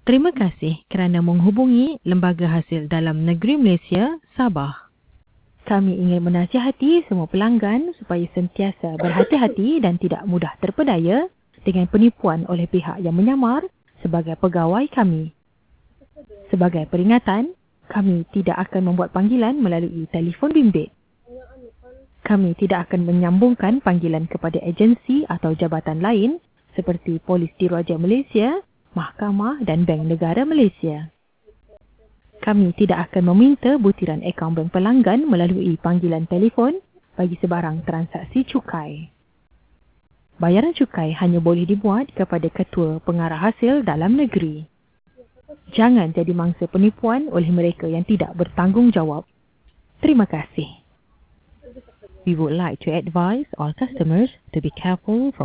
Terima kasih kerana menghubungi Lembaga Hasil Dalam Negeri Malaysia, Sabah. Kami ingin menasihati semua pelanggan supaya sentiasa berhati-hati dan tidak mudah terpedaya dengan penipuan oleh pihak yang menyamar sebagai pegawai kami. Sebagai peringatan, kami tidak akan membuat panggilan melalui telefon bimbit. Kami tidak akan menyambungkan panggilan kepada agensi atau jabatan lain seperti Polis Diraja Malaysia, Mahkamah dan Bank Negara Malaysia. Kami tidak akan meminta butiran akaun bank pelanggan melalui panggilan telefon bagi sebarang transaksi cukai. Bayaran cukai hanya boleh dibuat kepada Ketua Pengarah Hasil Dalam Negeri. Jangan jadi mangsa penipuan oleh mereka yang tidak bertanggungjawab. Terima kasih. We would like to advise all customers to be careful from